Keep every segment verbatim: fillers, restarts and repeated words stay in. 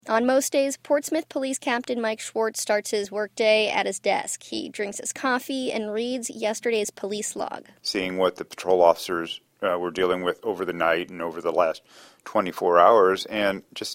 On most days, Portsmouth Police Captain Mike Schwartz starts his workday at his desk. He drinks his coffee and reads yesterday's police log. Seeing what the patrol officers uh, were dealing with over the night and over the last twenty-four hours, and just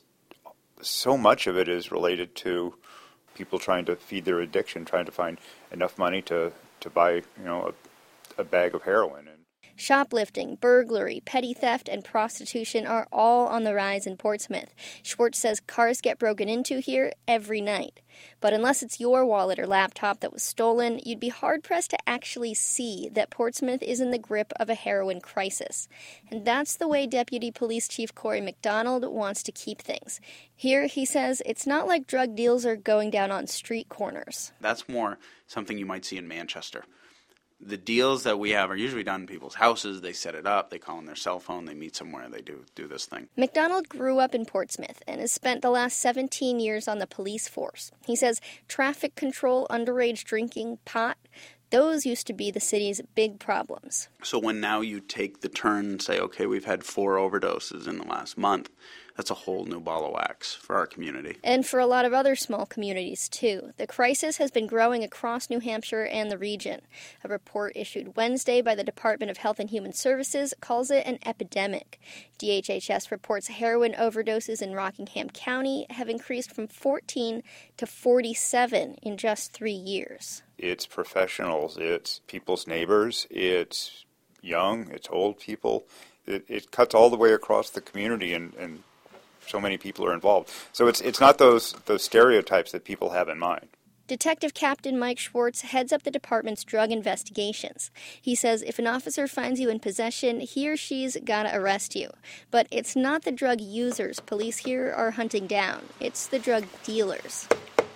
so much of it is related to people trying to feed their addiction, trying to find enough money to, to buy, you know, a, a bag of heroin. Shoplifting, burglary, petty theft, and prostitution are all on the rise in Portsmouth. Schwartz says cars get broken into here every night. But unless it's your wallet or laptop that was stolen, you'd be hard-pressed to actually see that Portsmouth is in the grip of a heroin crisis. And that's the way Deputy Police Chief Corey McDonald wants to keep things. Here, he says, it's not like drug deals are going down on street corners. That's more something you might see in Manchester. The deals that we have are usually done in people's houses. They set it up, they call on their cell phone, they meet somewhere, they do do this thing. McDonald grew up in Portsmouth and has spent the last seventeen years on the police force. He says traffic control, underage drinking, pot, those used to be the city's big problems. So when now you take the turn and say, okay, we've had four overdoses in the last month, that's a whole new ball of wax for our community. And for a lot of other small communities, too. The crisis has been growing across New Hampshire and the region. A report issued Wednesday by the Department of Health and Human Services calls it an epidemic. D H H S reports heroin overdoses in Rockingham County have increased from fourteen to forty-seven in just three years. It's professionals, it's people's neighbors, it's young, it's old people. It, it cuts all the way across the community, and, and so many people are involved. So it's it's not those those stereotypes that people have in mind. Detective Captain Mike Schwartz heads up the department's drug investigations. He says if an officer finds you in possession, he or she's gotta arrest you. But it's not the drug users police here are hunting down. It's the drug dealers.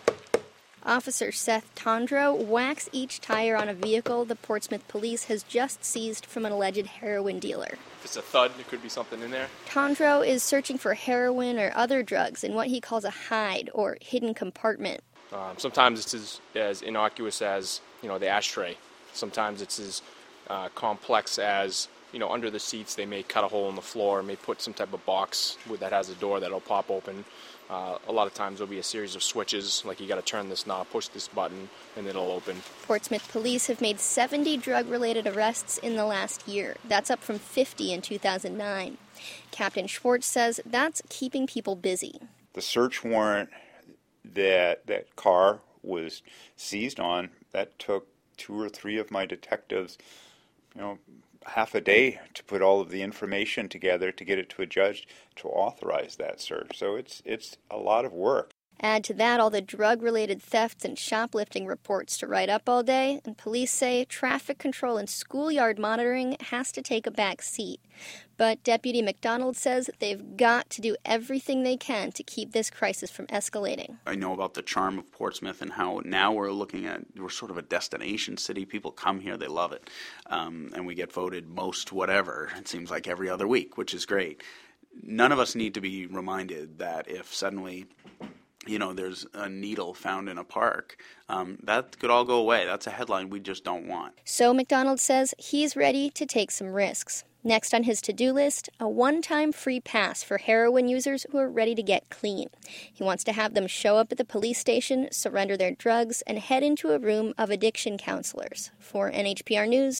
Officer Seth Tondro whacks each tire on a vehicle the Portsmouth police has just seized from an alleged heroin dealer. If it's a thud, there could be something in there. Tondro is searching for heroin or other drugs in what he calls a hide or hidden compartment. Um, sometimes it's as, as innocuous as, you know, the ashtray. Sometimes it's as uh, complex as, you know, under the seats they may cut a hole in the floor, may put some type of box with, that has a door that'll pop open. Uh, a lot of times there'll be a series of switches, like you got to turn this knob, push this button, and it'll open. Portsmouth police have made seventy drug-related arrests in the last year. That's up from fifty in two thousand nine. Captain Schwartz says that's keeping people busy. The search warrant that that car was seized on, that took two or three of my detectives, you know, half a day to put all of the information together to get it to a judge to authorize that search. So it's it's a lot of work. Add to that all the drug-related thefts and shoplifting reports to write up all day, and police say traffic control and schoolyard monitoring has to take a back seat. But Deputy McDonald says they've got to do everything they can to keep this crisis from escalating. I know about the charm of Portsmouth and how now we're looking at, we're sort of a destination city. People come here, they love it. Um, and we get voted most whatever, it seems like every other week, which is great. None of us need to be reminded that if suddenly, you know, there's a needle found in a park, um, that could all go away. That's a headline we just don't want. So McDonald says he's ready to take some risks. Next on his to-do list, a one-time free pass for heroin users who are ready to get clean. He wants to have them show up at the police station, surrender their drugs, and head into a room of addiction counselors. For N H P R News,